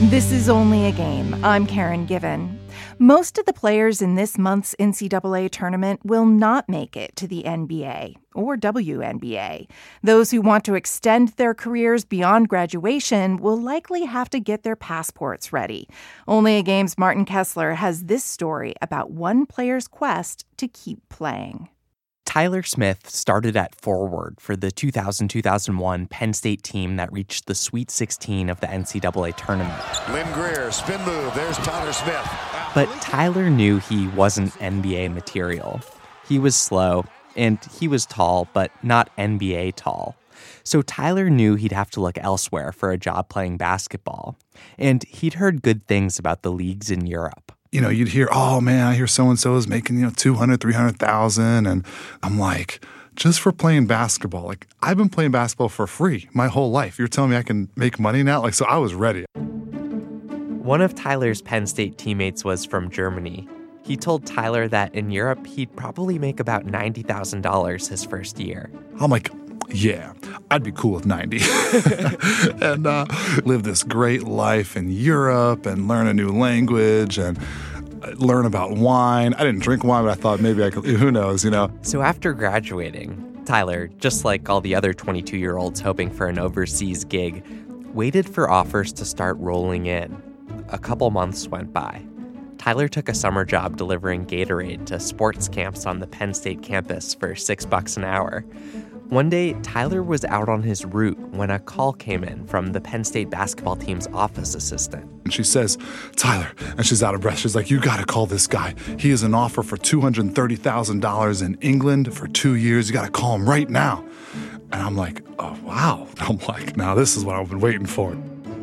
This is Only a Game. I'm Karen Given. Most of the players in this month's NCAA tournament will not make it to the NBA or WNBA. Those who want to extend their careers beyond graduation will likely have to get their passports ready. Only a Game's Martin Kessler has this story about one player's quest to keep playing. Tyler Smith started at forward for the 2000-2001 Penn State team that reached the Sweet 16 of the NCAA tournament. Lynn Greer, spin move. There's Tyler Smith. But Tyler knew he wasn't NBA material. He was slow, and he was tall, but not NBA tall. So Tyler knew he'd have to look elsewhere for a job playing basketball. And he'd heard good things about the leagues in Europe. You know, you'd hear, oh, man, I hear so-and-so is making, $200,000, $300,000. And I'm like, just for playing basketball. Like, I've been playing basketball for free my whole life. You're telling me I can make money now? Like, so I was ready. One of Tyler's Penn State teammates was from Germany. He told Tyler that in Europe, he'd probably make about $90,000 his first year. I'm like, yeah, I'd be cool with 90 and live this great life in Europe and learn a new language and learn about wine. I didn't drink wine, but I thought maybe I could, who knows, So after graduating, Tyler, just like all the other 22-year-olds hoping for an overseas gig, waited for offers to start rolling in. A couple months went by. Tyler took a summer job delivering Gatorade to sports camps on the Penn State campus for $6 an hour. One day, Tyler was out on his route when a call came in from the Penn State basketball team's office assistant. And she says, Tyler, and she's out of breath. She's like, you got to call this guy. He has an offer for $230,000 in England for 2 years. You got to call him right now. And I'm like, oh, wow. I'm like, now this is what I've been waiting for.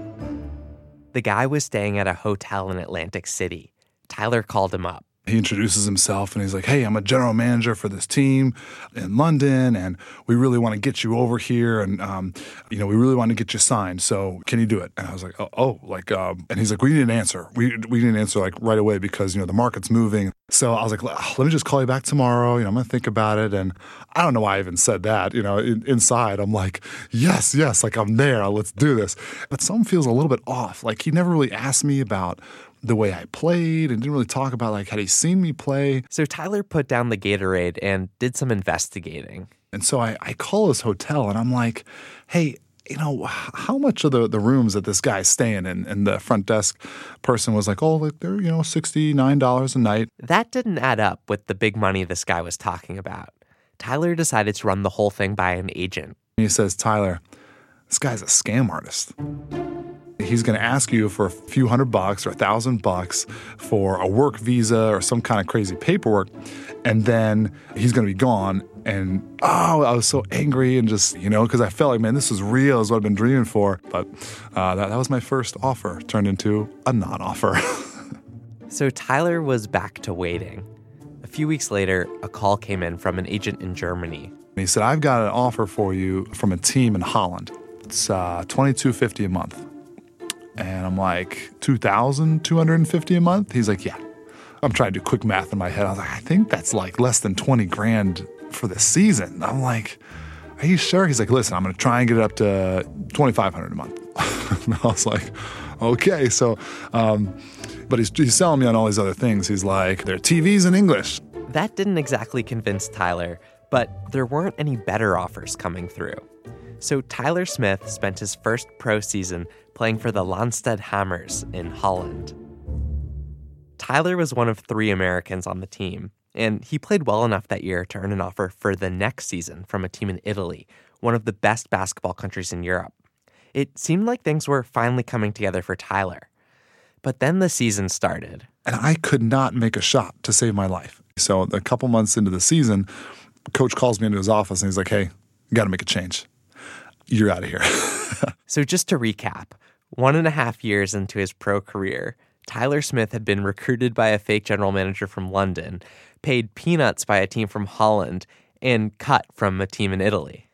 The guy was staying at a hotel in Atlantic City. Tyler called him up. He introduces himself and he's like, hey, I'm a general manager for this team in London and we really want to get you over here and, we really want to get you signed. So can you do it? And I was like, and he's like, we need an answer. We need an answer like right away because, the market's moving. So I was like, let me just call you back tomorrow. I'm going to think about it. And I don't know why I even said that, inside. I'm like, yes, like I'm there. Let's do this. But something feels a little bit off. Like he never really asked me about the way I played and didn't really talk about like had he seen me play. So Tyler put down the Gatorade and did some investigating. And so I call his hotel and I'm like, hey, how much of the rooms that this guy's staying in? And the front desk person was like, oh, like they're, $69 a night. That didn't add up with the big money this guy was talking about. Tyler decided to run the whole thing by an agent. He says, Tyler, this guy's a scam artist. He's going to ask you for a few $100 or $1,000 for a work visa or some kind of crazy paperwork, and then he's going to be gone. And, I was so angry and just, because I felt like, man, this is real, is what I've been dreaming for. But that was my first offer, turned into a non-offer. So Tyler was back to waiting. A few weeks later, a call came in from an agent in Germany. He said, I've got an offer for you from a team in Holland. It's $22.50 a month. And I'm like, $2,250 a month? He's like, yeah. I'm trying to do quick math in my head. I was like, I think that's like less than $20,000 for the season. I'm like, are you sure? He's like, listen, I'm going to try and get it up to $2,500 a month. And I was like, okay. So, but he's selling me on all these other things. He's like, there are TVs in English. That didn't exactly convince Tyler, but there weren't any better offers coming through. So Tyler Smith spent his first pro season playing for the Landstad Hammers in Holland. Tyler was one of 3 Americans on the team, and he played well enough that year to earn an offer for the next season from a team in Italy, one of the best basketball countries in Europe. It seemed like things were finally coming together for Tyler. But then the season started. And I could not make a shot to save my life. So a couple months into the season, coach calls me into his office and he's like, hey, you got to make a change. You're out of here. So just to recap, 1.5 years into his pro career, Tyler Smith had been recruited by a fake general manager from London, paid peanuts by a team from Holland, and cut from a team in Italy.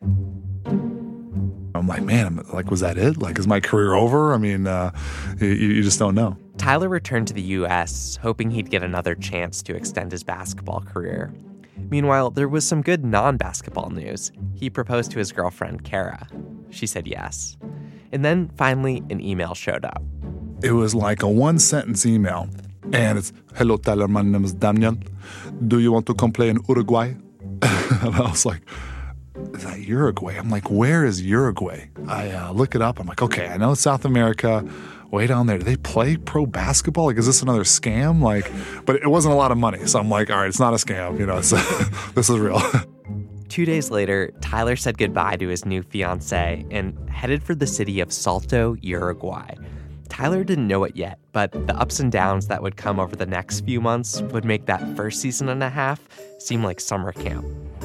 I'm like, man, was that it? Like, is my career over? I mean, you just don't know. Tyler returned to the U.S., hoping he'd get another chance to extend his basketball career. Meanwhile, there was some good non-basketball news. He proposed to his girlfriend, Kara. She said yes. And then, finally, an email showed up. It was like a one-sentence email. And it's, "Hello, Tyler, my name is Daniel. Do you want to come play in Uruguay?" And I was like, "Is that Uruguay?" I'm like, "Where is Uruguay?" I look it up. I'm like, okay, I know it's South America. Way down there. Do they play pro basketball? Like, is this another scam? Like, but it wasn't a lot of money. So I'm like, all right, it's not a scam. You know, this is real. 2 days later, Tyler said goodbye to his new fiancée and headed for the city of Salto, Uruguay. Tyler didn't know it yet, but the ups and downs that would come over the next few months would make that first season and a half seem like summer camp.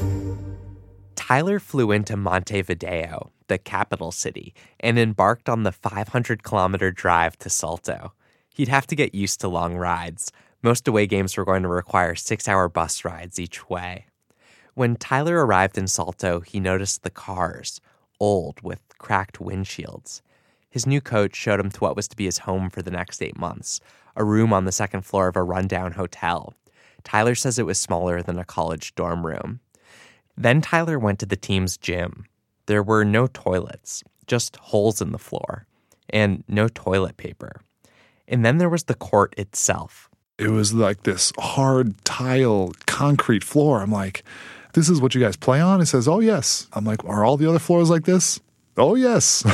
Tyler flew into Montevideo, the capital city, and embarked on the 500-kilometer drive to Salto. He'd have to get used to long rides. Most away games were going to require 6-hour bus rides each way. When Tyler arrived in Salto, he noticed the cars, old with cracked windshields. His new coach showed him to what was to be his home for the next 8 months, a room on the second floor of a rundown hotel. Tyler says it was smaller than a college dorm room. Then Tyler went to the team's gym. There were no toilets, just holes in the floor, and no toilet paper. And then there was the court itself. It was like this hard tile concrete floor. I'm like, "This is what you guys play on?" It says, "Oh, yes." I'm like, "Are all the other floors like this?" "Oh, yes."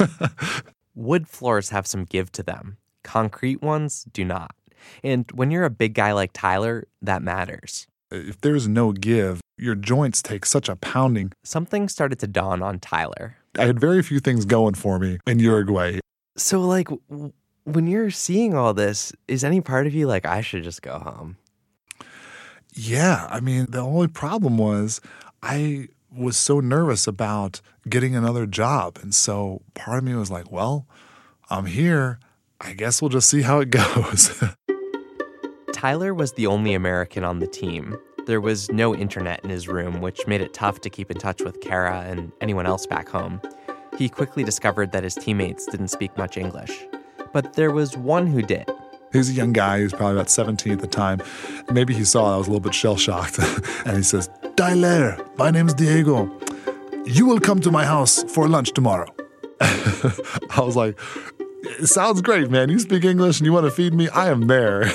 Wood floors have some give to them. Concrete ones do not. And when you're a big guy like Tyler, that matters. If there's no give, your joints take such a pounding. Something started to dawn on Tyler. I had very few things going for me in Uruguay. So, like, when you're seeing all this, is any part of you like, I should just go home? Yeah, I mean, the only problem was I was so nervous about getting another job. And so part of me was like, well, I'm here. I guess we'll just see how it goes. Tyler was the only American on the team. There was no internet in his room, which made it tough to keep in touch with Kara and anyone else back home. He quickly discovered that his teammates didn't speak much English. But there was one who did. He was a young guy. He was probably about 17 at the time. Maybe he saw I was a little bit shell-shocked. And he says, "Tyler, my name's Diego. You will come to my house for lunch tomorrow." I was like, "It sounds great, man. You speak English and you want to feed me? I am there."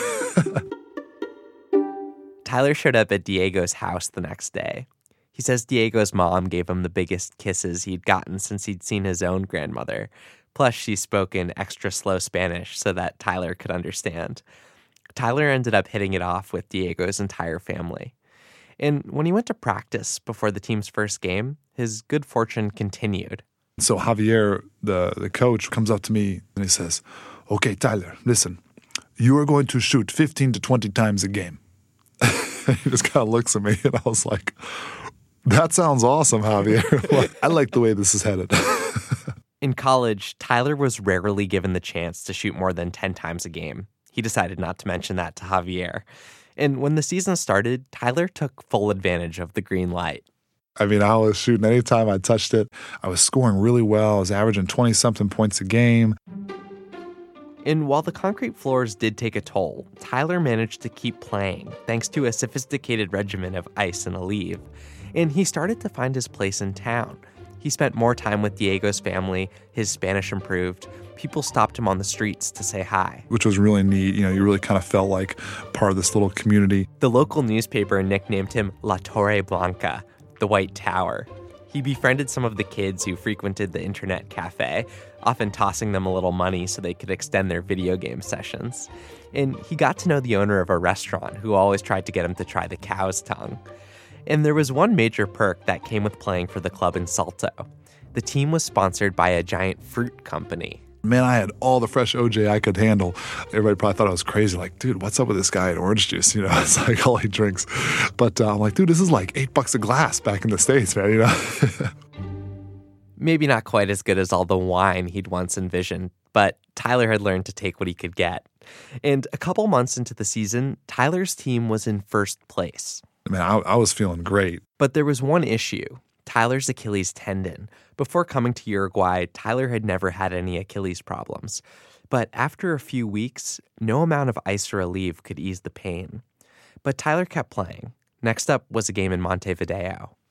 Tyler showed up at Diego's house the next day. He says Diego's mom gave him the biggest kisses he'd gotten since he'd seen his own grandmother. Plus, she spoke in extra slow Spanish so that Tyler could understand. Tyler ended up hitting it off with Diego's entire family. And when he went to practice before the team's first game, his good fortune continued. So Javier, the coach, comes up to me and he says, "Okay, Tyler, listen. You are going to shoot 15 to 20 times a game." He just kind of looks at me and I was like, "That sounds awesome, Javier. I like the way this is headed." In college, Tyler was rarely given the chance to shoot more than 10 times a game. He decided not to mention that to Javier. And when the season started, Tyler took full advantage of the green light. I mean, I was shooting anytime I touched it. I was scoring really well. I was averaging 20-something points a game. And while the concrete floors did take a toll, Tyler managed to keep playing thanks to a sophisticated regimen of ice and Aleve. And he started to find his place in town. He spent more time with Diego's family, his Spanish improved. People stopped him on the streets to say hi. Which was really neat. You know, you really kind of felt like part of this little community. The local newspaper nicknamed him La Torre Blanca, the White Tower. He befriended some of the kids who frequented the internet cafe, often tossing them a little money so they could extend their video game sessions. And he got to know the owner of a restaurant who always tried to get him to try the cow's tongue. And there was one major perk that came with playing for the club in Salto. The team was sponsored by a giant fruit company. Man, I had all the fresh OJ I could handle. Everybody probably thought I was crazy. Like, dude, what's up with this guy at orange juice? You know, it's like all he drinks. But I'm like, dude, this is like $8 a glass back in the States, man, you know? Maybe not quite as good as all the wine he'd once envisioned, but Tyler had learned to take what he could get. And a couple months into the season, Tyler's team was in first place. Man, I was feeling great. But there was one issue, Tyler's Achilles tendon. Before coming to Uruguay, Tyler had never had any Achilles problems. But after a few weeks, no amount of ice or Aleve could ease the pain. But Tyler kept playing. Next up was a game in Montevideo.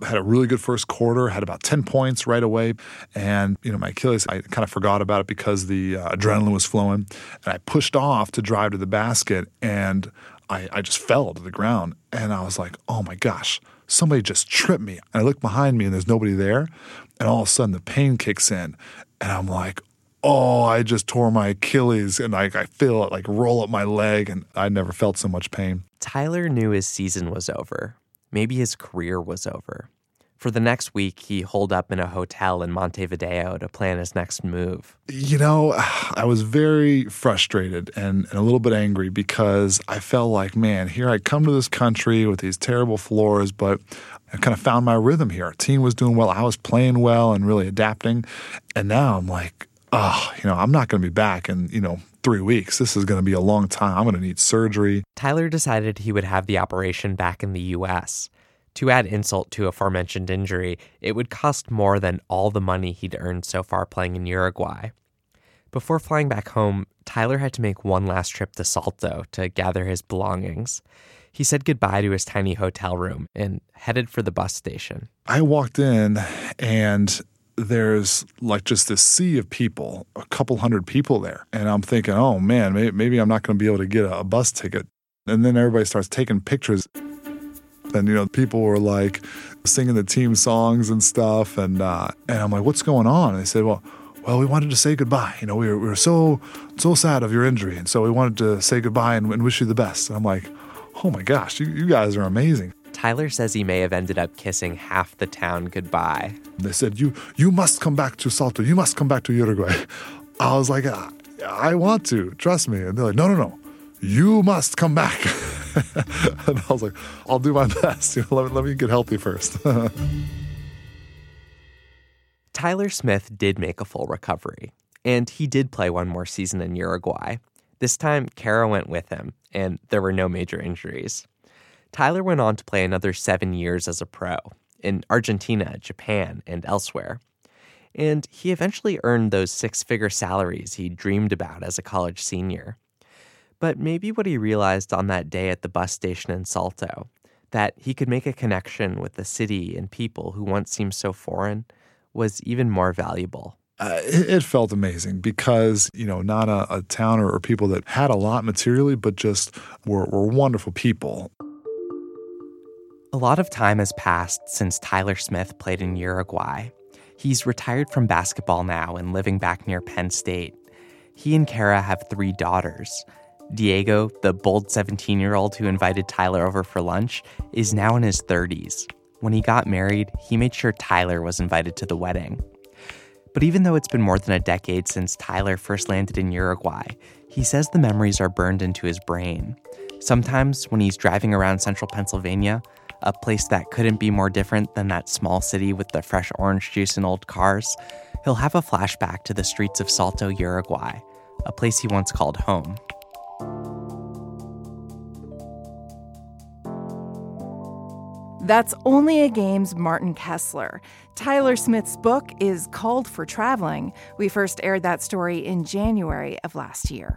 had a really good first quarter, had about 10 points right away. And, my Achilles, I kind of forgot about it because the adrenaline was flowing. And I pushed off to drive to the basket, and I just fell to the ground. And I was like, oh my gosh, somebody just tripped me. And I look behind me and there's nobody there. And all of a sudden the pain kicks in. And I'm like, oh, I just tore my Achilles. And I feel it roll up my leg. And I never felt so much pain. Tyler knew his season was over. Maybe his career was over. For the next week, he holed up in a hotel in Montevideo to plan his next move. I was very frustrated and a little bit angry because I felt like, man, here I come to this country with these terrible floors, but I kind of found my rhythm here. Our team was doing well. I was playing well and really adapting. And now I'm like, I'm not going to be back in, 3 weeks. This is going to be a long time. I'm going to need surgery. Tyler decided he would have the operation back in the U.S. To add insult to aforementioned injury, it would cost more than all the money he'd earned so far playing in Uruguay. Before flying back home, Tyler had to make one last trip to Salto to gather his belongings. He said goodbye to his tiny hotel room and headed for the bus station. I walked in and there's just this sea of people, a couple hundred people there. And I'm thinking, oh man, maybe I'm not going to be able to get a bus ticket. And then everybody starts taking pictures. And, people were singing the team songs and stuff. And I'm like, what's going on? And they said, well, we wanted to say goodbye. We were so sad of your injury. And so we wanted to say goodbye and wish you the best. And I'm like, oh my gosh, you guys are amazing. Tyler says he may have ended up kissing half the town goodbye. They said, you must come back to Salto. You must come back to Uruguay. I was like, I want to. Trust me. And they're like, no. You must come back. And I was like, I'll do my best. Let me get healthy first. Tyler Smith did make a full recovery, and he did play one more season in Uruguay. This time, Kara went with him, and there were no major injuries. Tyler went on to play another 7 years as a pro in Argentina, Japan, and elsewhere. And he eventually earned those six-figure salaries he dreamed about as a college senior. But maybe what he realized on that day at the bus station in Salto, that he could make a connection with the city and people who once seemed so foreign, was even more valuable. It felt amazing because, not a town or people that had a lot materially, but just were wonderful people. A lot of time has passed since Tyler Smith played in Uruguay. He's retired from basketball now and living back near Penn State. He and Kara have 3 daughters. Diego, the bold 17-year-old who invited Tyler over for lunch, is now in his 30s. When he got married, he made sure Tyler was invited to the wedding. But even though it's been more than a decade since Tyler first landed in Uruguay, he says the memories are burned into his brain. Sometimes when he's driving around central Pennsylvania, a place that couldn't be more different than that small city with the fresh orange juice and old cars, he'll have a flashback to the streets of Salto, Uruguay, a place he once called home. That's Only a Game's Martin Kessler. Tyler Smith's book is Called for Traveling. We first aired that story in January of last year.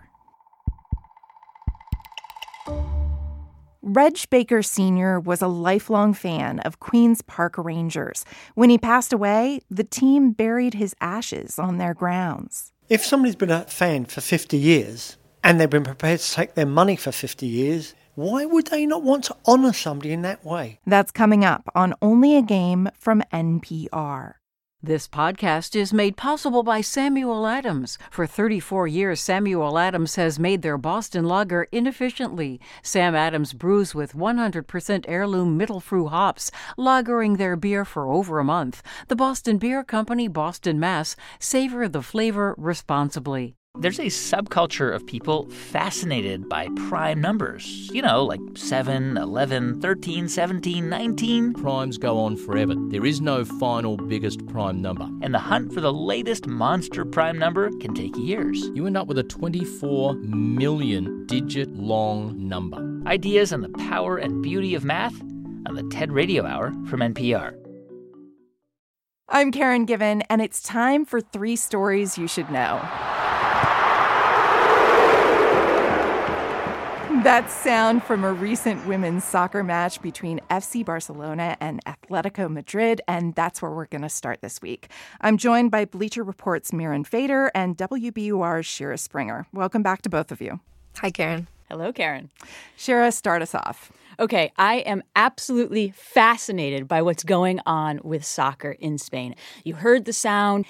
Reg Baker Sr. was a lifelong fan of Queen's Park Rangers. When he passed away, the team buried his ashes on their grounds. If somebody's been a fan for 50 years and they've been prepared to take their money for 50 years, why would they not want to honour somebody in that way? That's coming up on Only a Game from NPR. This podcast is made possible by Samuel Adams. For 34 years, Samuel Adams has made their Boston lager inefficiently. Sam Adams brews with 100% heirloom Mittelfrüh hops, lagering their beer for over a month. The Boston Beer Company, Boston, Mass. Savor the flavor responsibly. There's a subculture of people fascinated by prime numbers. Like 7, 11, 13, 17, 19. Primes go on forever. There is no final biggest prime number. And the hunt for the latest monster prime number can take years. You end up with a 24 million digit long number. Ideas on the power and beauty of math on the TED Radio Hour from NPR. I'm Karen Given, and it's time for 3 stories you should know. That's sound from a recent women's soccer match between FC Barcelona and Atletico Madrid, and that's where we're going to start this week. I'm joined by Bleacher Report's Miran Fader and WBUR's Shira Springer. Welcome back to both of you. Hi, Karen. Hello, Karen. Shira, start us off. Okay, I am absolutely fascinated by what's going on with soccer in Spain. You heard the sound.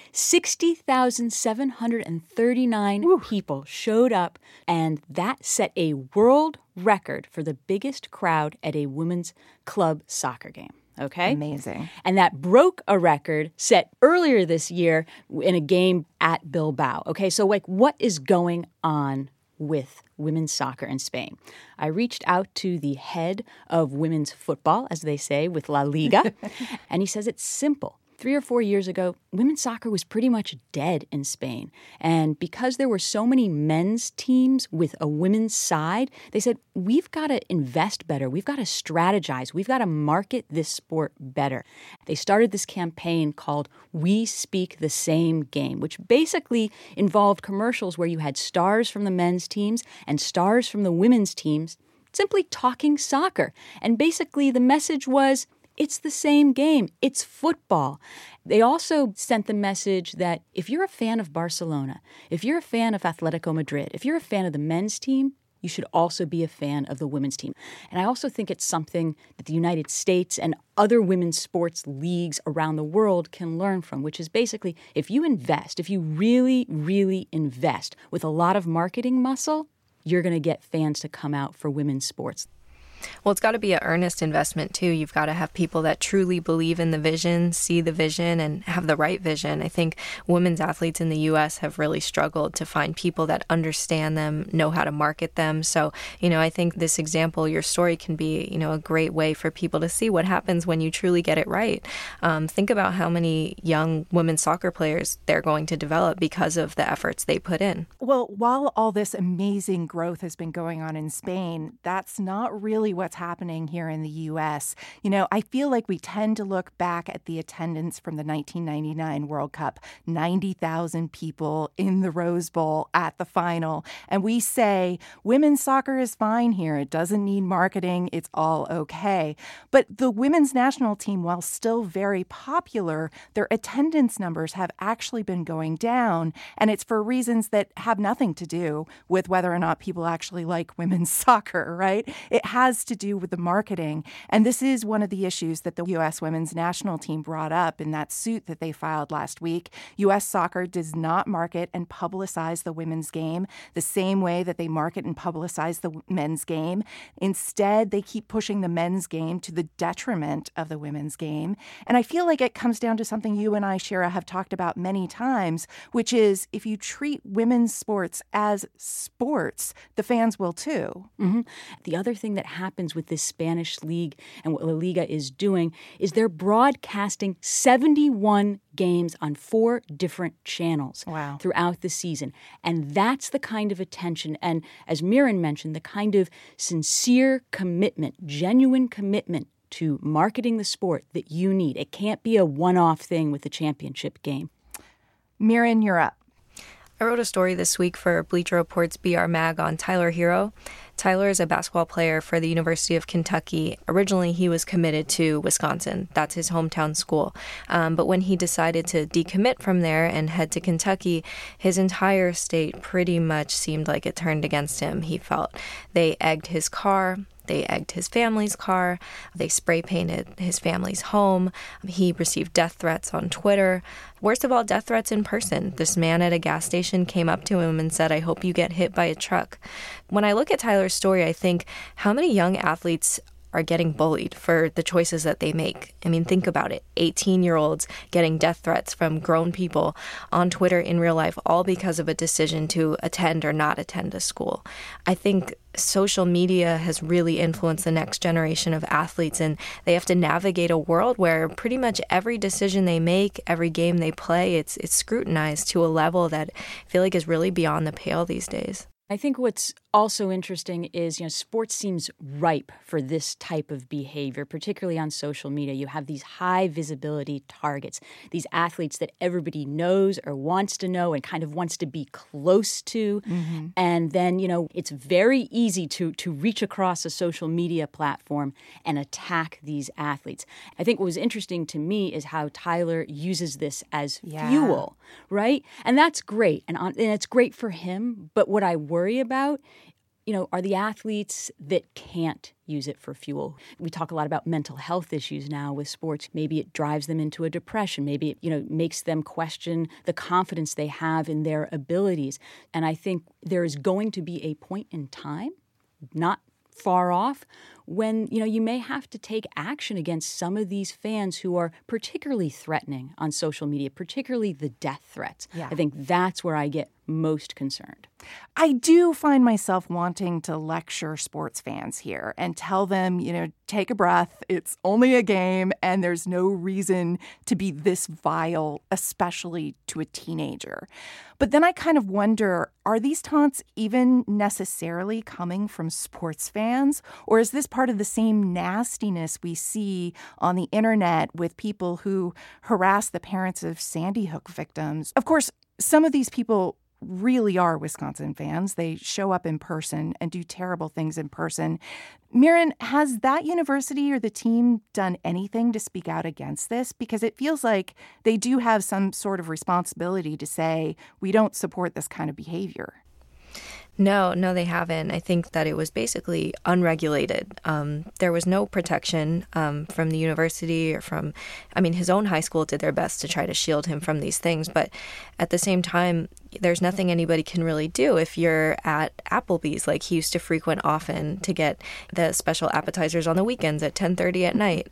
60,739 people showed up, and that set a world record for the biggest crowd at a women's club soccer game. Okay? Amazing. And that broke a record set earlier this year in a game at Bilbao. Okay, so what is going on with women's soccer in Spain? I reached out to the head of women's football, as they say, with La Liga, and he says it's simple. 3 or 4 years ago, women's soccer was pretty much dead in Spain. And because there were so many men's teams with a women's side, they said, we've got to invest better. We've got to strategize. We've got to market this sport better. They started this campaign called We Speak the Same Game, which basically involved commercials where you had stars from the men's teams and stars from the women's teams simply talking soccer. And basically the message was, it's the same game. It's football. They also sent the message that if you're a fan of Barcelona, if you're a fan of Atletico Madrid, if you're a fan of the men's team, you should also be a fan of the women's team. And I also think it's something that the United States and other women's sports leagues around the world can learn from, which is basically if you invest, if you really, really invest with a lot of marketing muscle, you're going to get fans to come out for women's sports. Well, it's got to be an earnest investment, too. You've got to have people that truly believe in the vision, see the vision, and have the right vision. I think women's athletes in the U.S. have really struggled to find people that understand them, know how to market them. So, I think this example, your story can be, a great way for people to see what happens when you truly get it right. Think about how many young women's soccer players they're going to develop because of the efforts they put in. Well, while all this amazing growth has been going on in Spain, that's not really what's happening here in the U.S. I feel like we tend to look back at the attendance from the 1999 World Cup, 90,000 people in the Rose Bowl at the final, and we say, women's soccer is fine here. It doesn't need marketing. It's all okay. But the women's national team, while still very popular, their attendance numbers have actually been going down, and it's for reasons that have nothing to do with whether or not people actually like women's soccer, right? It has to do with the marketing. And this is one of the issues that the U.S. women's national team brought up in that suit that they filed last week. U.S. soccer does not market and publicize the women's game the same way that they market and publicize the men's game. Instead, they keep pushing the men's game to the detriment of the women's game. And I feel like it comes down to something you and I, Shira, have talked about many times, which is if you treat women's sports as sports, the fans will too. Mm-hmm. The other thing that happens with this Spanish league and what La Liga is doing is they're broadcasting 71 games on 4 different channels throughout the season. And that's the kind of attention and, as Miran mentioned, the kind of sincere commitment, genuine commitment to marketing the sport that you need. It can't be a one-off thing with the championship game. Miran, you're up. I wrote a story this week for Bleacher Report's BR Mag on Tyler Hero. Tyler is a basketball player for the University of Kentucky. Originally, he was committed to Wisconsin. That's his hometown school. But when he decided to decommit from there and head to Kentucky, his entire state pretty much seemed like it turned against him, he felt. They egged his car. They egged his family's car. They spray painted his family's home. He received death threats on Twitter. Worst of all, death threats in person. This man at a gas station came up to him and said, "I hope you get hit by a truck." When I look at Tyler's story, I think, how many young athletes are getting bullied for the choices that they make? I mean, think about it. 18-year-olds getting death threats from grown people on Twitter in real life, all because of a decision to attend or not attend a school. I think social media has really influenced the next generation of athletes, and they have to navigate a world where pretty much every decision they make, every game they play, it's scrutinized to a level that I feel like is really beyond the pale these days. I think what's also interesting is, sports seems ripe for this type of behavior, particularly on social media. You have these high visibility targets, these athletes that everybody knows or wants to know and kind of wants to be close to. Mm-hmm. And then, it's very easy to reach across a social media platform and attack these athletes. I think what was interesting to me is how Tyler uses this as fuel, right? And that's great. And it's great for him. But what I worry about, are the athletes that can't use it for fuel. We talk a lot about mental health issues now with sports. Maybe it drives them into a depression. Maybe it, makes them question the confidence they have in their abilities. And I think there is going to be a point in time, not far off, when, you may have to take action against some of these fans who are particularly threatening on social media, particularly the death threats. Yeah. I think that's where I get most concerned. I do find myself wanting to lecture sports fans here and tell them, take a breath. It's only a game and there's no reason to be this vile, especially to a teenager. But then I kind of wonder, are these taunts even necessarily coming from sports fans? Or is this part of the same nastiness we see on the internet with people who harass the parents of Sandy Hook victims? Of course, some of these people really are Wisconsin fans. They show up in person and do terrible things in person. Miran, has that university or the team done anything to speak out against this? Because it feels like they do have some sort of responsibility to say, we don't support this kind of behavior. No, they haven't. I think that it was basically unregulated. There was no protection from the university or his own high school did their best to try to shield him from these things. But at the same time, there's nothing anybody can really do if you're at Applebee's, like he used to frequent often to get the special appetizers on the weekends at 10:30 at night.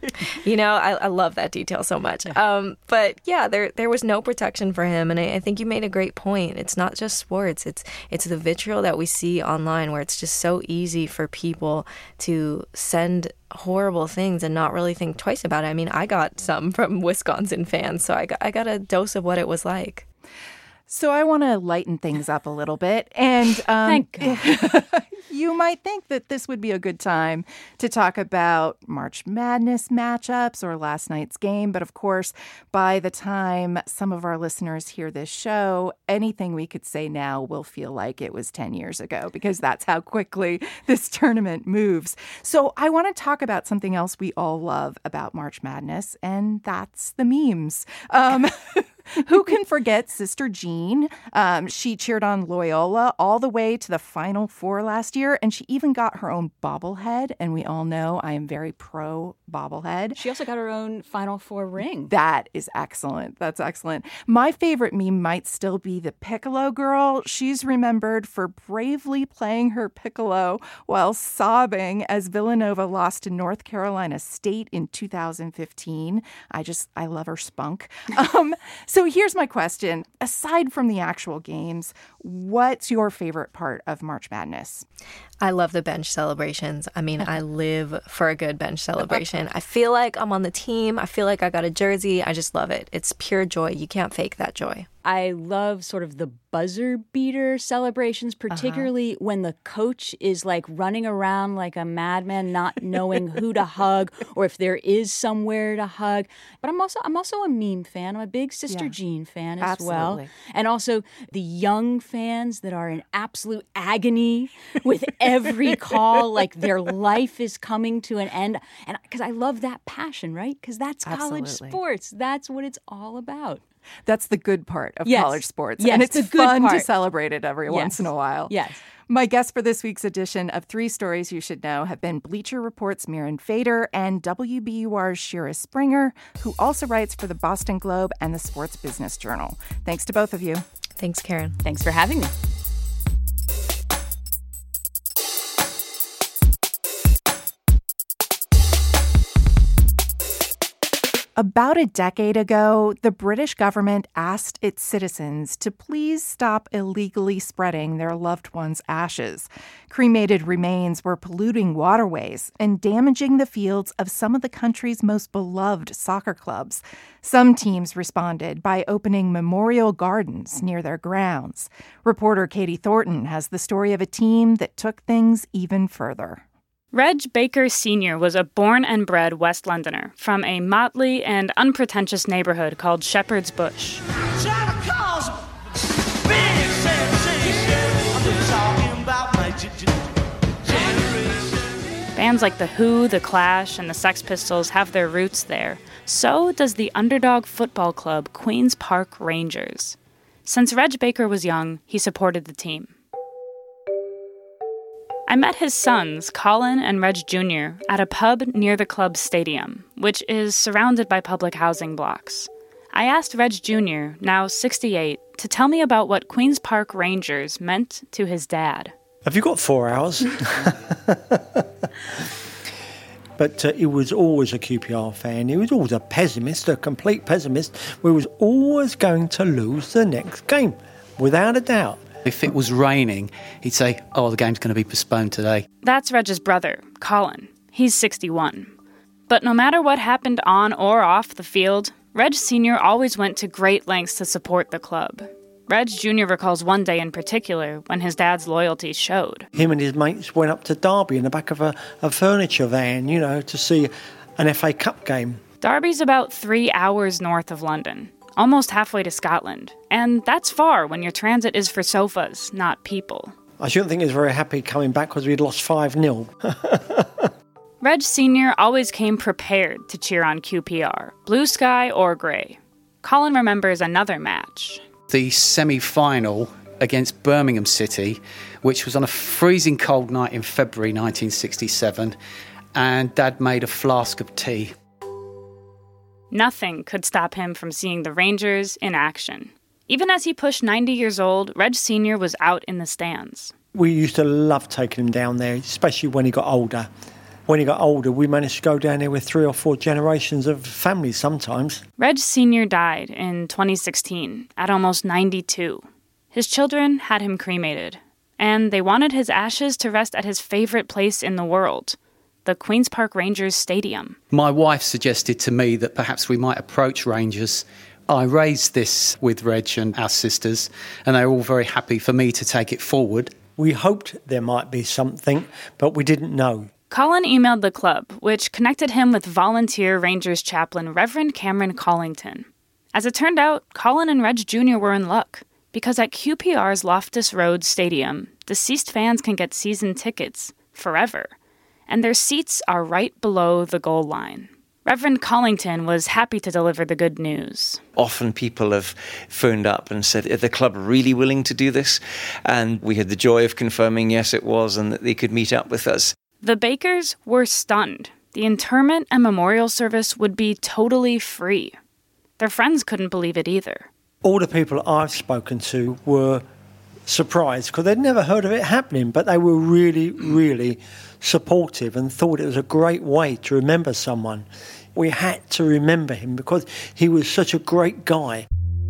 I love that detail so much. But yeah, there was no protection for him. And I think you made a great point. It's not just sports. It's the vitriol that we see online where it's just so easy for people to send horrible things and not really think twice about it. I mean, I got some from Wisconsin fans, so I got a dose of what it was like. So I want to lighten things up a little bit. And thank God. You might think that this would be a good time to talk about March Madness matchups or last night's game. But of course, by the time some of our listeners hear this show, anything we could say now will feel like it was 10 years ago, because that's how quickly this tournament moves. So I want to talk about something else we all love about March Madness, and that's the memes. Who can forget Sister Jean? She cheered on Loyola all the way to the Final Four last year, and she even got her own bobblehead. And we all know I am very pro bobblehead. She also got her own Final Four ring. That is excellent. That's excellent. My favorite meme might still be the Piccolo girl. She's remembered for bravely playing her piccolo while sobbing as Villanova lost to North Carolina State in 2015. I love her spunk. So here's my question. Aside from the actual games, what's your favorite part of March Madness? I love the bench celebrations. I mean, I live for a good bench celebration. I feel like I'm on the team. I feel like I got a jersey. I just love it. It's pure joy. You can't fake that joy. I love sort of the buzzer beater celebrations, particularly when the coach is like running around like a madman, not knowing who to hug or if there is somewhere to hug. But I'm also a meme fan. I'm a big Sister Jean fan as well. And also the young fans that are in absolute agony with every call, like their life is coming to an end. And because I love that passion, right? Because that's college sports. That's what it's all about. That's the good part of college sports. Yes, and it's fun to celebrate it every once in a while. Yes. My guests for this week's edition of 3 Stories You Should Know have been Bleacher Report's Miran Fader and WBUR's Shira Springer, who also writes for the Boston Globe and the Sports Business Journal. Thanks to both of you. Thanks, Karen. Thanks for having me. About a decade ago, the British government asked its citizens to please stop illegally spreading their loved ones' ashes. Cremated remains were polluting waterways and damaging the fields of some of the country's most beloved soccer clubs. Some teams responded by opening memorial gardens near their grounds. Reporter Katie Thornton has the story of a team that took things even further. Reg Baker Sr. was a born and bred West Londoner from a motley and unpretentious neighborhood called Shepherd's Bush. Bands like The Who, The Clash, and the Sex Pistols have their roots there. So does the underdog football club Queen's Park Rangers. Since Reg Baker was young, he supported the team. I met his sons, Colin and Reg Jr., at a pub near the club's stadium, which is surrounded by public housing blocks. I asked Reg Jr., now 68, to tell me about what Queen's Park Rangers meant to his dad. Have you got 4 hours? But he was always a QPR fan. He was always a pessimist, a complete pessimist. We was always going to lose the next game, without a doubt. If it was raining, he'd say, oh, the game's going to be postponed today. That's Reg's brother, Colin. He's 61. But no matter what happened on or off the field, Reg Sr. always went to great lengths to support the club. Reg Jr. recalls one day in particular when his dad's loyalty showed. Him and his mates went up to Derby in the back of a furniture van, to see an FA Cup game. Derby's about 3 hours north of London, almost halfway to Scotland. And that's far when your transit is for sofas, not people. I shouldn't think he was very happy coming back because we'd lost 5-0. Reg Sr. always came prepared to cheer on QPR, blue sky or grey. Colin remembers another match. The semi-final against Birmingham City, which was on a freezing cold night in February 1967, and Dad made a flask of tea. Nothing could stop him from seeing the Rangers in action. Even as he pushed 90 years old, Reg Sr. was out in the stands. We used to love taking him down there, especially when he got older. When he got older, we managed to go down there with 3 or 4 generations of families sometimes. Reg Sr. died in 2016 at almost 92. His children had him cremated, and they wanted his ashes to rest at his favorite place in the world, the Queen's Park Rangers Stadium. My wife suggested to me that perhaps we might approach Rangers. I raised this with Reg and our sisters, and they were all very happy for me to take it forward. We hoped there might be something, but we didn't know. Colin emailed the club, which connected him with volunteer Rangers chaplain Reverend Cameron Collington. As it turned out, Colin and Reg Jr. were in luck, because at QPR's Loftus Road Stadium, deceased fans can get season tickets forever, and their seats are right below the goal line. Reverend Collington was happy to deliver the good news. Often people have phoned up and said, are the club really willing to do this? And we had the joy of confirming yes, it was, and that they could meet up with us. The Bakers were stunned. The interment and memorial service would be totally free. Their friends couldn't believe it either. All the people I've spoken to were surprised because they'd never heard of it happening, but they were really, really supportive and thought it was a great way to remember someone. We had to remember him because he was such a great guy.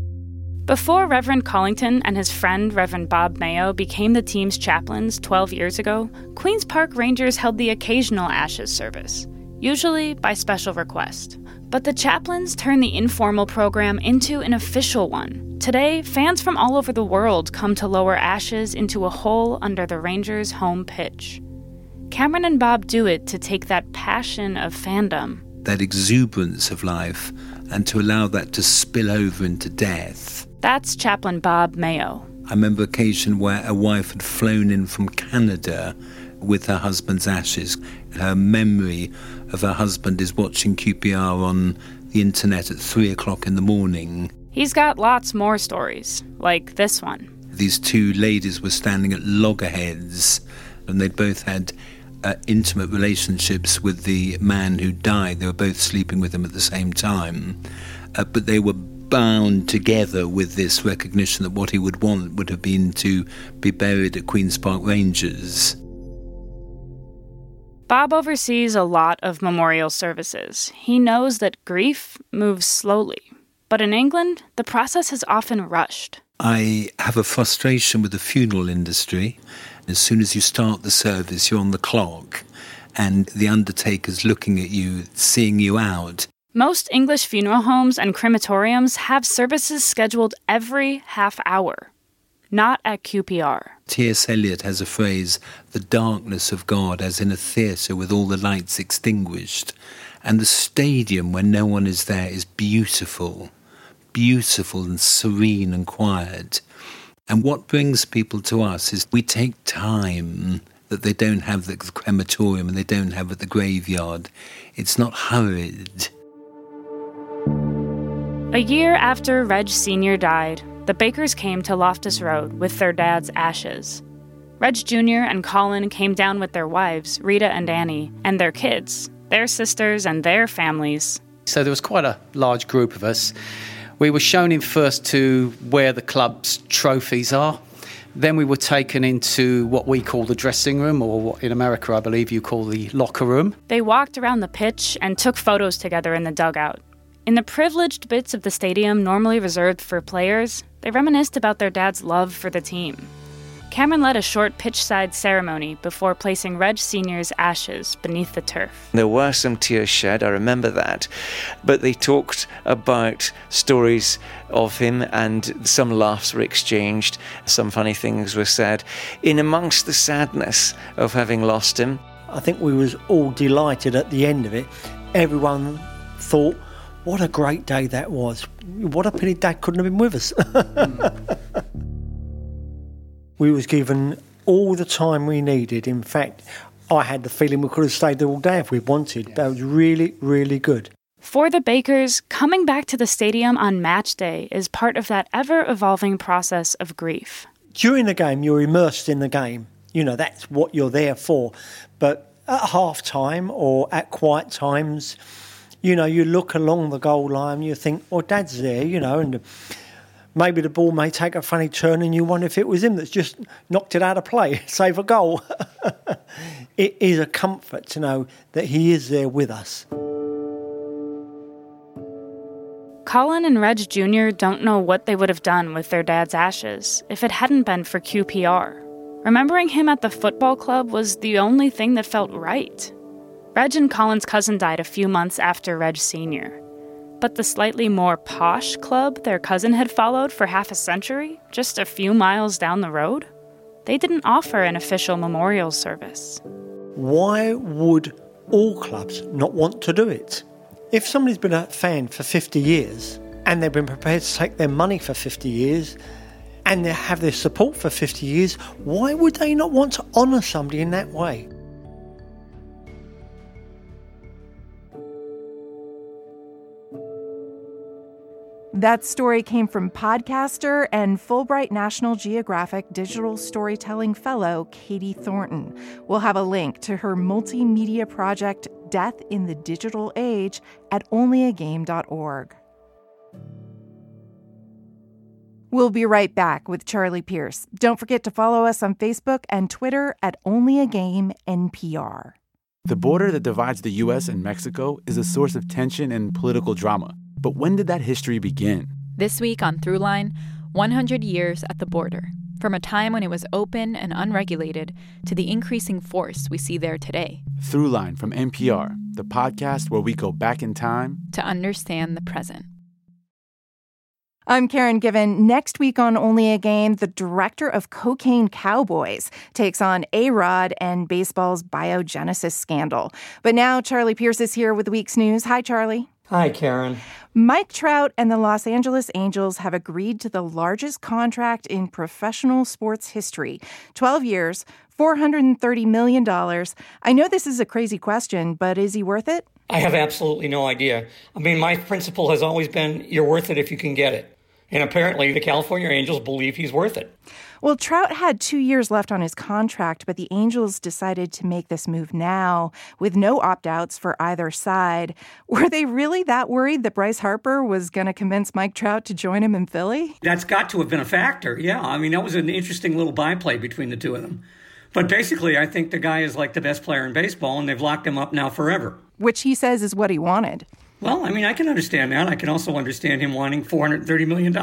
Before Reverend Collington and his friend Reverend Bob Mayo became the team's chaplains 12 years ago, Queen's Park Rangers held the occasional ashes service, usually by special request. But the chaplains turned the informal program into an official one. Today, fans from all over the world come to lower ashes into a hole under the Rangers' home pitch. Cameron and Bob do it to take that passion of fandom, that exuberance of life, and to allow that to spill over into death. That's Chaplain Bob Mayo. I remember an occasion where a wife had flown in from Canada with her husband's ashes. Her memory of her husband is watching QPR on the internet at 3 o'clock in the morning. He's got lots more stories, like this one. These 2 ladies were standing at loggerheads, and they'd both had intimate relationships with the man who died. They were both sleeping with him at the same time. But they were bound together with this recognition that what he would want would have been to be buried at Queen's Park Rangers. Bob oversees a lot of memorial services. He knows that grief moves slowly. But in England, the process is often rushed. I have a frustration with the funeral industry. As soon as you start the service, you're on the clock, and the undertaker's looking at you, seeing you out. Most English funeral homes and crematoriums have services scheduled every half hour. Not at QPR. T.S. Eliot has a phrase, the darkness of God, as in a theatre with all the lights extinguished. And the stadium, when no one is there, is beautiful. Beautiful and serene and quiet. And what brings people to us is we take time that they don't have at the crematorium and they don't have at the graveyard. It's not hurried. A year after Reg Sr. died, the Bakers came to Loftus Road with their dad's ashes. Reg Jr. and Colin came down with their wives, Rita and Annie, and their kids, their sisters and their families. So there was quite a large group of us. We were shown in first to where the club's trophies are. Then we were taken into what we call the dressing room, or what in America I believe you call the locker room. They walked around the pitch and took photos together in the dugout. In the privileged bits of the stadium normally reserved for players, they reminisced about their dad's love for the team. Cameron led a short pitchside ceremony before placing Reg Sr.'s ashes beneath the turf. There were some tears shed, I remember that, but they talked about stories of him and some laughs were exchanged, some funny things were said. In amongst the sadness of having lost him, I think we was all delighted at the end of it. Everyone thought, what a great day that was. What a pity Dad couldn't have been with us. We was given all the time we needed. In fact, I had the feeling we could have stayed there all day if we wanted. That was really, really good. For the Bakers, coming back to the stadium on match day is part of that ever-evolving process of grief. During the game, you're immersed in the game. You know, that's what you're there for. But at half-time or at quiet times, you know, you look along the goal line, you think, oh, Dad's there, you know, and maybe the ball may take a funny turn and you wonder if it was him that's just knocked it out of play, save a goal. It is a comfort to know that he is there with us. Colin and Reg Jr. don't know what they would have done with their dad's ashes if it hadn't been for QPR. Remembering him at the football club was the only thing that felt right. Reg and Colin's cousin died a few months after Reg Sr. But the slightly more posh club their cousin had followed for half a century, just a few miles down the road, they didn't offer an official memorial service. Why would all clubs not want to do it? If somebody's been a fan for 50 years and they've been prepared to take their money for 50 years and they have their support for 50 years, why would they not want to honour somebody in that way? That story came from podcaster and Fulbright National Geographic Digital Storytelling Fellow Katie Thornton. We'll have a link to her multimedia project, Death in the Digital Age, at onlyagame.org. We'll be right back with Charlie Pierce. Don't forget to follow us on Facebook and Twitter at onlyagameNPR. The border that divides the U.S. and Mexico is a source of tension and political drama. But when did that history begin? This week on Throughline, 100 years at the border. From a time when it was open and unregulated to the increasing force we see there today. Throughline from NPR, the podcast where we go back in time to understand the present. I'm Karen Given. Next week on Only a Game, the director of Cocaine Cowboys takes on A-Rod and baseball's biogenesis scandal. But now Charlie Pierce is here with the week's news. Hi, Charlie. Hi, Karen. Mike Trout and the Los Angeles Angels have agreed to the largest contract in professional sports history. 12 years, $430 million. I know this is a crazy question, but is he worth it? I have absolutely no idea. I mean, my principle has always been you're worth it if you can get it. And apparently the California Angels believe he's worth it. Well, Trout had 2 years left on his contract, but the Angels decided to make this move now with no opt-outs for either side. Were they really that worried that Bryce Harper was going to convince Mike Trout to join him in Philly? That's got to have been a factor, yeah. I mean, that was an interesting little byplay between the two of them. But basically, I think the guy is like the best player in baseball, and they've locked him up now forever. Which he says is what he wanted. Well, I mean, I can understand that. I can also understand him wanting $430 million.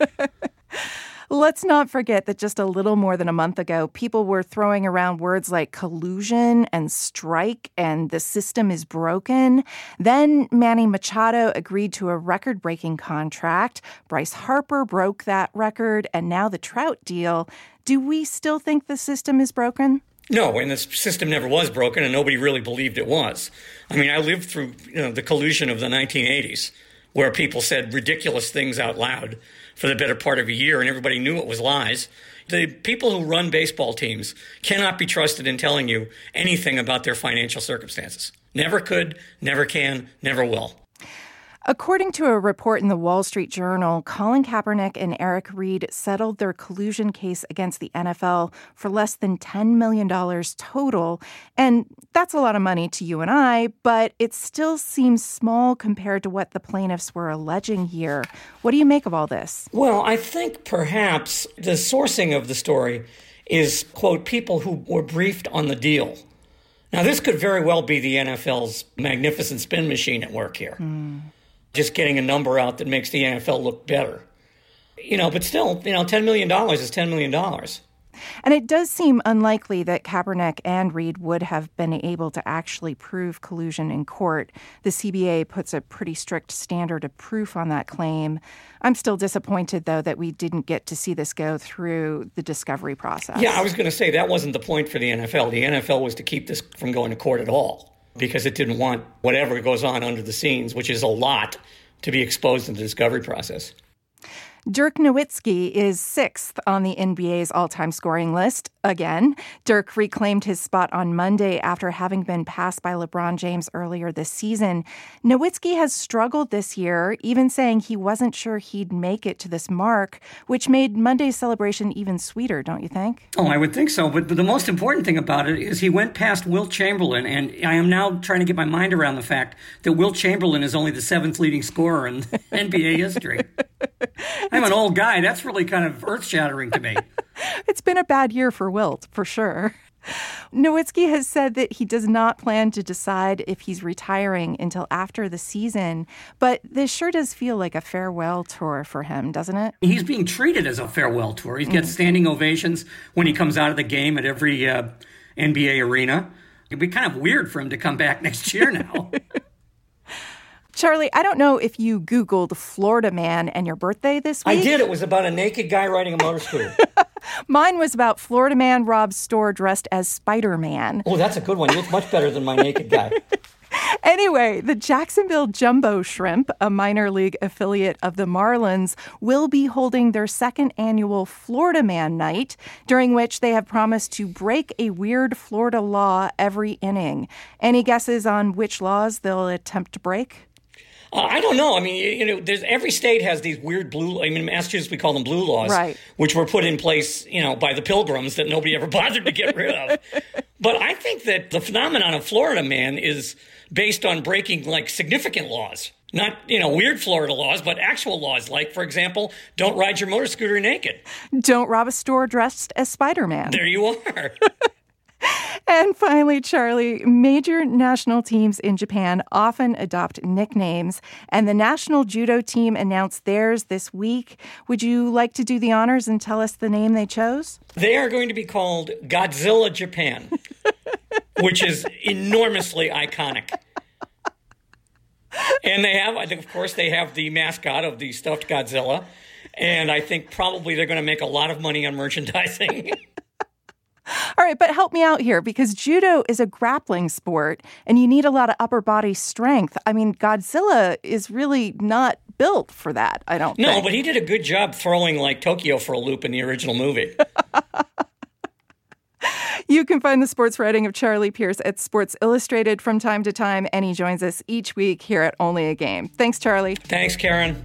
Let's not forget that just a little more than a month ago, people were throwing around words like collusion and strike and the system is broken. Then Manny Machado agreed to a record-breaking contract. Bryce Harper broke that record, and now the Trout deal. Do we still think the system is broken? No, and the system never was broken, and nobody really believed it was. I mean, I lived through the collusion of the 1980s, where people said ridiculous things out loud for the better part of a year, and everybody knew it was lies. The people who run baseball teams cannot be trusted in telling you anything about their financial circumstances. Never could, never can, never will. According to a report in the Wall Street Journal, Colin Kaepernick and Eric Reid settled their collusion case against the NFL for less than $10 million total. And that's a lot of money to you and I, but it still seems small compared to what the plaintiffs were alleging here. What do you make of all this? Well, I think perhaps the sourcing of the story is, quote, people who were briefed on the deal. Now, this could very well be the NFL's magnificent spin machine at work here. Just getting a number out that makes the NFL look better. But still, $10 million is $10 million. And it does seem unlikely that Kaepernick and Reid would have been able to actually prove collusion in court. The CBA puts a pretty strict standard of proof on that claim. I'm still disappointed, though, that we didn't get to see this go through the discovery process. Yeah, I was going to say that wasn't the point for the NFL. The NFL was to keep this from going to court at all, because it didn't want whatever goes on under the scenes, which is a lot, to be exposed in the discovery process. Dirk Nowitzki is 6th on the NBA's all-time scoring list. Again, Dirk reclaimed his spot on Monday after having been passed by LeBron James earlier this season. Nowitzki has struggled this year, even saying he wasn't sure he'd make it to this mark, which made Monday's celebration even sweeter, don't you think? Oh, I would think so. But the most important thing about it is he went past Wilt Chamberlain, and I am now trying to get my mind around the fact that Wilt Chamberlain is only the 7th leading scorer in NBA history. I'm an old guy. That's really kind of earth-shattering to me. It's been a bad year for Wilt, for sure. Nowitzki has said that he does not plan to decide if he's retiring until after the season, but this sure does feel like a farewell tour for him, doesn't it? He's being treated as a farewell tour. He gets standing ovations when he comes out of the game at every NBA arena. It'd be kind of weird for him to come back next year now. Charlie, I don't know if you Googled Florida Man and your birthday this week. I did. It was about a naked guy riding a motor scooter. Mine was about Florida Man robs store dressed as Spider-Man. Oh, that's a good one. You look much better than my naked guy. Anyway, the Jacksonville Jumbo Shrimp, a minor league affiliate of the Marlins, will be holding their 2nd annual Florida Man Night, during which they have promised to break a weird Florida law every inning. Any guesses on which laws they'll attempt to break? I don't know. I mean, there's every state has these weird blue. I mean, in Massachusetts we call them blue laws, right, which were put in place, by the Pilgrims that nobody ever bothered to get rid of. But I think that the phenomenon of Florida Man is based on breaking significant laws, not weird Florida laws, but actual laws. Like, for example, don't ride your motor scooter naked. Don't rob a store dressed as Spider-Man. There you are. And finally, Charlie, major national teams in Japan often adopt nicknames, and the national judo team announced theirs this week. Would you like to do the honors and tell us the name they chose? They are going to be called Godzilla Japan, which is enormously iconic. And they have the mascot of the stuffed Godzilla, and I think probably they're going to make a lot of money on merchandising. All right, but help me out here, because judo is a grappling sport and you need a lot of upper body strength. I mean, Godzilla is really not built for that, I don't think. No, but he did a good job throwing Tokyo for a loop in the original movie. You can find the sports writing of Charlie Pierce at Sports Illustrated from time to time, and he joins us each week here at Only a Game. Thanks, Charlie. Thanks, Karen.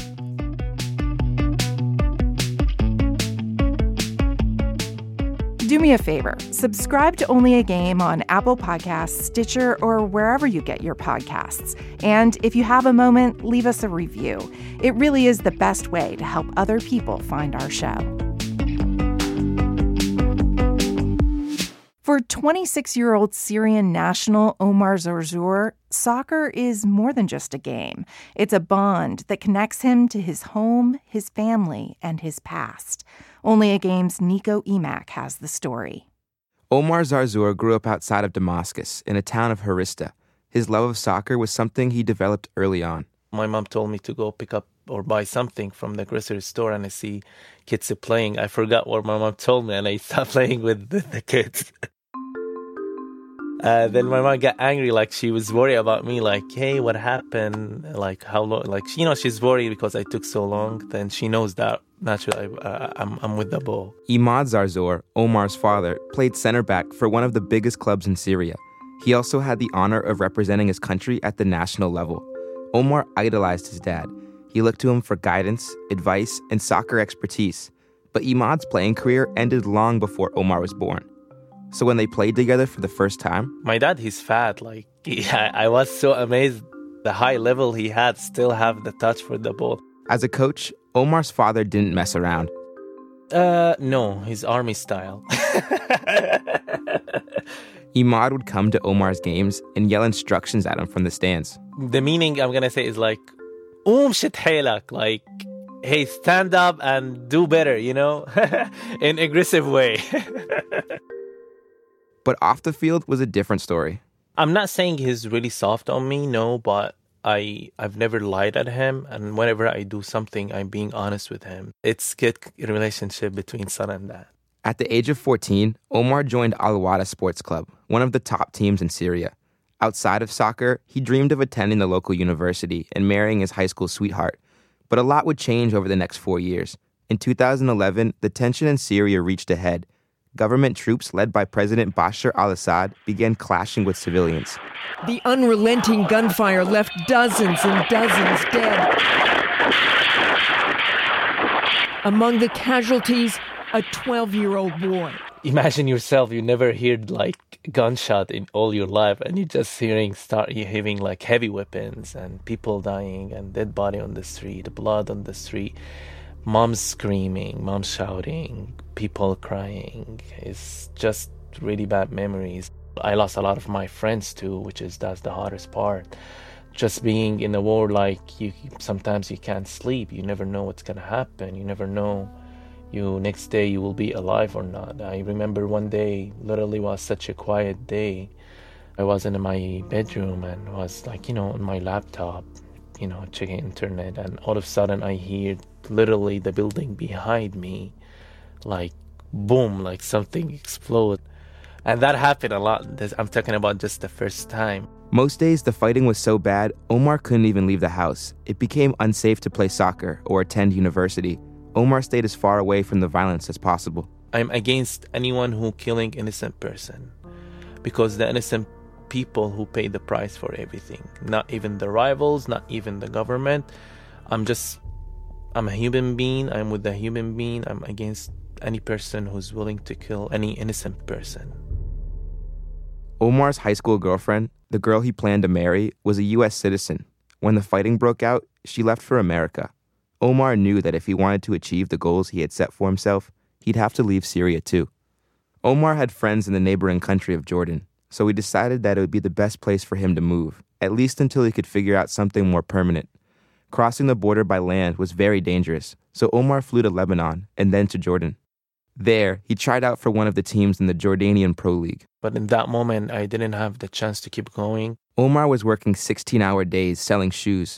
Do me a favor, subscribe to Only a Game on Apple Podcasts, Stitcher, or wherever you get your podcasts. And if you have a moment, leave us a review. It really is the best way to help other people find our show. For For 26-year-old Syrian national Omar Zarzour, soccer is more than just a game. It's a bond that connects him to his home, his family, and his past. Only a Game's Nico Emack has the story. Omar Zarzour grew up outside of Damascus, in a town of Harista. His love of soccer was something he developed early on. My mom told me to go pick up or buy something from the grocery store, and I see kids playing. I forgot what my mom told me, and I stopped playing with the kids. Then my mom got angry, like she was worried about me, like, hey, what happened? Like, how long? Like, you know, she's worried because I took so long. Then she knows that naturally I'm with the ball. Imad Zarzour, Omar's father, played center back for one of the biggest clubs in Syria. He also had the honor of representing his country at the national level. Omar idolized his dad. He looked to him for guidance, advice, and soccer expertise. But Imad's playing career ended long before Omar was born. So when they played together for the first time... My dad, he's fat. Like, I was so amazed. The high level he had still have the touch for the ball. As a coach, Omar's father didn't mess around. No, he's army style. Imad would come to Omar's games and yell instructions at him from the stands. The meaning I'm going to say is like, shit haylak, like, hey, stand up and do better, you know, in aggressive way. But off the field was a different story. I'm not saying he's really soft on me, no, but I've never lied at him, and whenever I do something, I'm being honest with him. It's good relationship between son and dad. At the age of 14, Omar joined Al Wada Sports Club, one of the top teams in Syria. Outside of soccer, he dreamed of attending the local university and marrying his high school sweetheart. But a lot would change over the next 4 years. In 2011, the tension in Syria reached a head. Government troops led by President Bashar al-Assad began clashing with civilians. The unrelenting gunfire left dozens and dozens dead. Among the casualties, a 12-year-old boy. Imagine yourself, you never heard like gunshot in all your life, and you just hearing like heavy weapons and people dying and dead body on the street, blood on the street, moms screaming, moms shouting, people crying. It's just really bad memories. I lost a lot of my friends too, that's the hardest part. Just being in the war, like sometimes you can't sleep. You never know what's gonna happen. You never know next day you will be alive or not. I remember one day, literally was such a quiet day. I was in my bedroom and was like, on my laptop, checking internet, and all of a sudden I hear literally the building behind me, like boom, like something explode. And that happened a lot. I'm talking about just the first time. Most days the fighting was so bad, Omar couldn't even leave the house. It became unsafe to play soccer or attend university. Omar stayed as far away from the violence as possible. I'm against anyone who killing innocent person, because the innocent people who pay the price for everything, not even the rivals, not even the government. I'm a human being. I'm with the human being. I'm against any person who's willing to kill any innocent person. Omar's high school girlfriend, the girl he planned to marry, was a U.S. citizen. When the fighting broke out, she left for America. Omar knew that if he wanted to achieve the goals he had set for himself, he'd have to leave Syria too. Omar had friends in the neighboring country of Jordan, so he decided that it would be the best place for him to move, at least until he could figure out something more permanent. Crossing the border by land was very dangerous, so Omar flew to Lebanon and then to Jordan. There, he tried out for one of the teams in the Jordanian Pro League. But in that moment, I didn't have the chance to keep going. Omar was working 16-hour days selling shoes.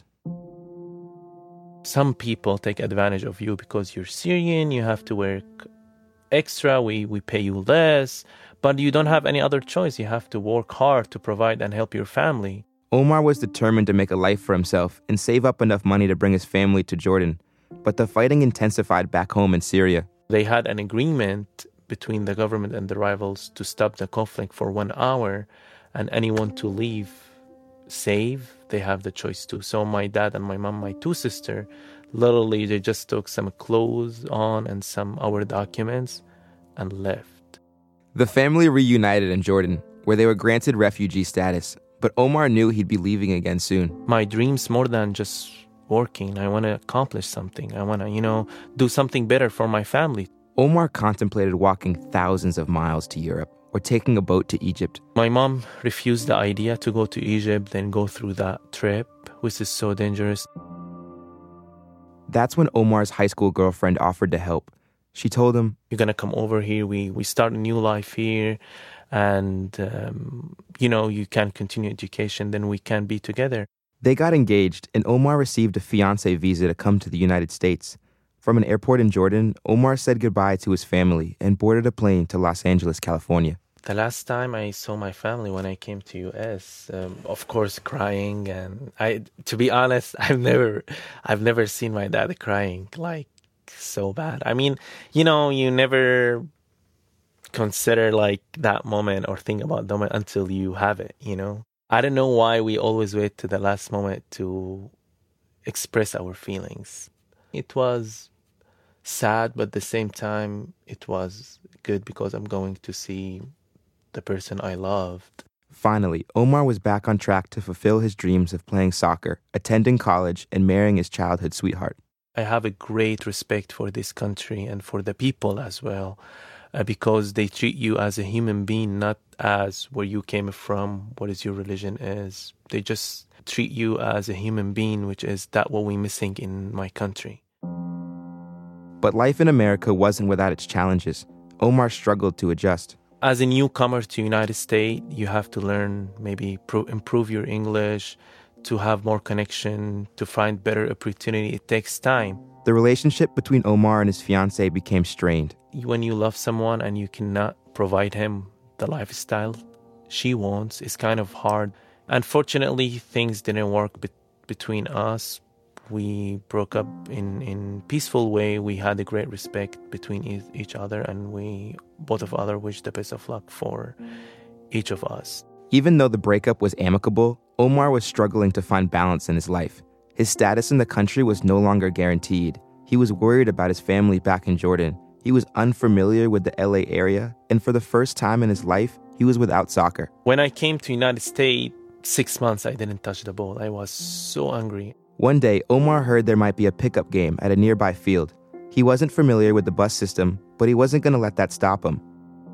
Some people take advantage of you because you're Syrian, you have to work extra, we pay you less, but you don't have any other choice. You have to work hard to provide and help your family. Omar was determined to make a life for himself and save up enough money to bring his family to Jordan. But the fighting intensified back home in Syria. They had an agreement between the government and the rivals to stop the conflict for 1 hour, and anyone to leave safe, they have the choice to. So my dad and my mom, my two sisters, literally they just took some clothes on and some our documents and left. The family reunited in Jordan, where they were granted refugee status, but Omar knew he'd be leaving again soon. My dream's more than just working. I want to accomplish something. I want to, do something better for my family. Omar contemplated walking thousands of miles to Europe, or taking a boat to Egypt. My mom refused the idea to go to Egypt, then go through that trip, which is so dangerous. That's when Omar's high school girlfriend offered to help. She told him, "You're going to come over here. We start a new life here. And, you can continue education. Then we can be together." They got engaged, and Omar received a fiancé visa to come to the United States. From an airport in Jordan, Omar said goodbye to his family and boarded a plane to Los Angeles, California. The last time I saw my family when I came to US, of course, crying. And to be honest, I've never seen my dad crying like so bad. I mean, you never consider like that moment or think about the moment until you have it, I don't know why we always wait to the last moment to express our feelings. It was sad, but at the same time, it was good because I'm going to see the person I loved. Finally, Omar was back on track to fulfill his dreams of playing soccer, attending college, and marrying his childhood sweetheart. I have a great respect for this country and for the people as well, because they treat you as a human being, not as where you came from, what is your religion is. They just treat you as a human being, which is that what we're missing in my country. But life in America wasn't without its challenges. Omar struggled to adjust. As a newcomer to United States, you have to learn, maybe improve your English, to have more connection, to find better opportunity. It takes time. The relationship between Omar and his fiancée became strained. When you love someone and you cannot provide him the lifestyle she wants, it's kind of hard. Unfortunately, things didn't work between us. We broke up in peaceful way. We had a great respect between each other, and we both of us wish the best of luck for each of us. Even though the breakup was amicable, Omar was struggling to find balance in his life. His status in the country was no longer guaranteed. He was worried about his family back in Jordan. He was unfamiliar with the LA area, and for the first time in his life, he was without soccer. When I came to United States, 6 months I didn't touch the ball. I was so angry. One day, Omar heard there might be a pickup game at a nearby field. He wasn't familiar with the bus system, but he wasn't going to let that stop him.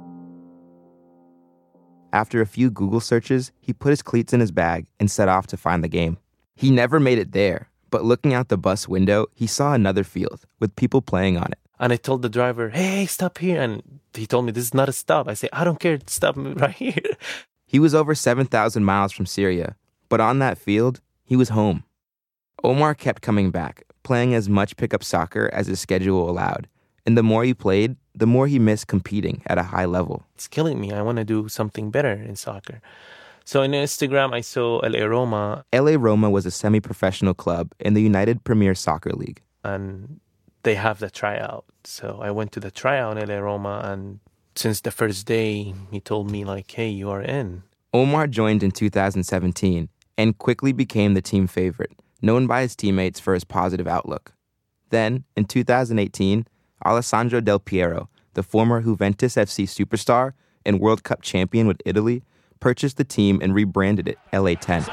After a few Google searches, he put his cleats in his bag and set off to find the game. He never made it there, but looking out the bus window, he saw another field with people playing on it. And I told the driver, hey, stop here. And he told me, this is not a stop. I said, I don't care, stop me right here. He was over 7,000 miles from Syria, but on that field, he was home. Omar kept coming back, playing as much pickup soccer as his schedule allowed. And the more he played, the more he missed competing at a high level. It's killing me. I want to do something better in soccer. So on Instagram, I saw LA Roma. LA Roma was a semi-professional club in the United Premier Soccer League. And they have the tryout. So I went to the tryout in LA Roma, and since the first day, he told me, like, hey, you are in. Omar joined in 2017 and quickly became the team favorite, known by his teammates for his positive outlook. Then, in 2018, Alessandro Del Piero, the former Juventus FC superstar and World Cup champion with Italy, purchased the team and rebranded it LA 10.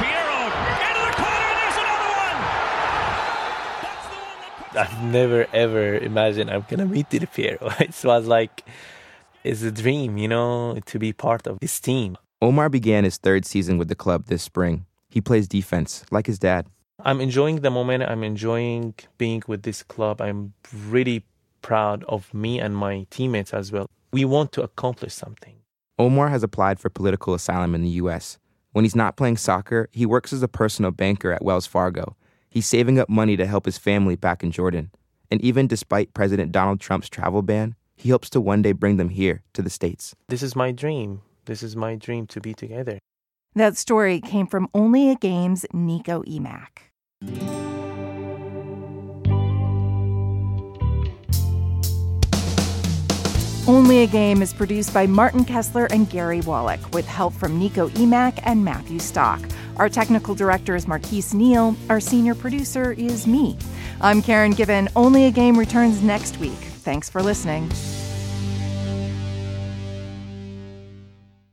I've never, ever imagined I'm going to meet Del Piero. It was like, it's a dream, to be part of this team. Omar began his third season with the club this spring. He plays defense, like his dad. I'm enjoying the moment. I'm enjoying being with this club. I'm really proud of me and my teammates as well. We want to accomplish something. Omar has applied for political asylum in the U.S. When he's not playing soccer, he works as a personal banker at Wells Fargo. He's saving up money to help his family back in Jordan. And even despite President Donald Trump's travel ban, he hopes to one day bring them here to the States. This is my dream. This is my dream to be together. That story came from Only a Game's Nico Emack. Only a Game is produced by Martin Kessler and Gary Wallach, with help from Nico Emack and Matthew Stock. Our technical director is Marquise Neal. Our senior producer is me. I'm Karen Given. Only a Game returns next week. Thanks for listening.